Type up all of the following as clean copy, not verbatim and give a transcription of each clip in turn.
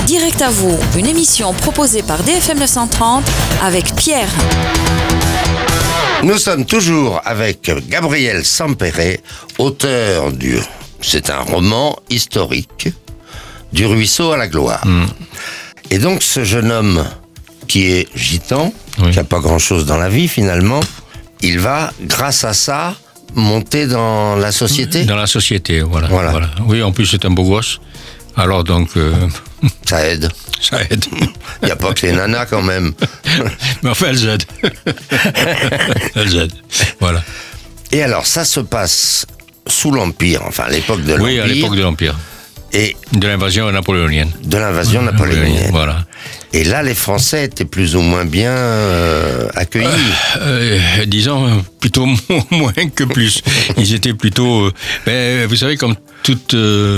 Direct à vous, une émission proposée par DFM 930 avec Pierre. Nous sommes toujours avec Gabriel Sampere, auteur c'est un roman historique, Du ruisseau à la gloire. Et donc ce jeune homme qui est gitan, qui n'a pas grand-chose dans la vie finalement, il va, grâce à ça, monter dans la société. Dans la société, voilà. Oui, en plus c'est un beau gosse. Alors donc... Ça aide. Ça aide. Il n'y a pas que les nanas quand même. Mais enfin, elles aident. Elles aident. Voilà. Et alors, ça se passe sous l'Empire, enfin à l'époque de l'Empire. Oui, à l'époque de l'Empire. Et de l'invasion napoléonienne. De l'invasion napoléonienne. Voilà. Et là, les Français étaient plus ou moins bien accueillis. Disons, plutôt moins que plus. Ils étaient plutôt... vous savez, comme toute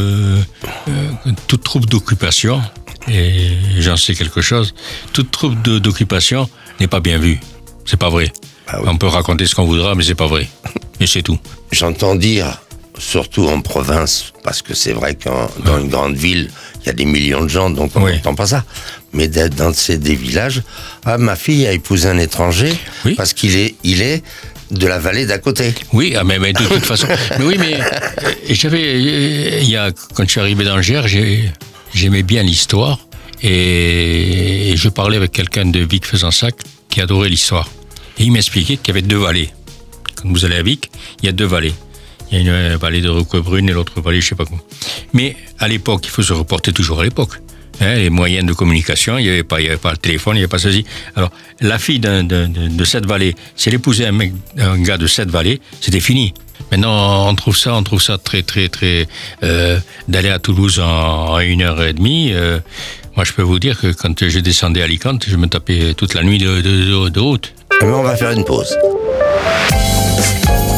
troupe d'occupation, et j'en sais quelque chose, toute troupe d'occupation n'est pas bien vue. C'est pas vrai. Ah oui. On peut raconter ce qu'on voudra, mais c'est pas vrai. Et c'est tout. J'entends dire, surtout en province, parce que c'est vrai que dans une grande ville, il y a des millions de gens, donc on n'entend pas ça. Mais dans des villages, ma fille a épousé un étranger parce qu'il est de la vallée d'à côté. Oui, mais de toute façon. Mais oui, mais quand je suis arrivé dans le Gers, j'aimais bien l'histoire et je parlais avec quelqu'un de Vic-Fezensac qui adorait l'histoire. Et il m'expliquait qu'il y avait deux vallées. Quand vous allez à Vic, il y a deux vallées. Il y a une vallée de Roquebrune et l'autre vallée, je sais pas quoi. Mais à l'époque, il faut se reporter toujours à l'époque. Les moyens de communication, il n'y avait pas le téléphone, il n'y avait pas ceci. Alors, la fille de cette vallée, si elle épousait un gars de cette vallée, c'était fini. Maintenant, on trouve ça très, très, très... d'aller à Toulouse en 1h30, moi, je peux vous dire que quand je descendais à Alicante, je me tapais toute la nuit de route. Mais on va faire une pause.